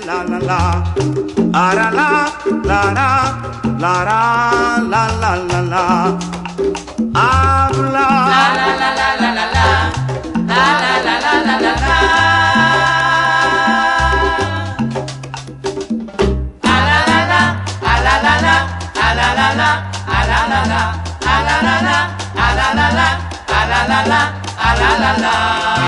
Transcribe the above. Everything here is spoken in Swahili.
la la la, ara la la la la la la la la. Habla la la la la la la la la la la la la la la. A la la la, a la la la, a la la la, a la la la, a la la la, a la la la, a la la la, a la la la.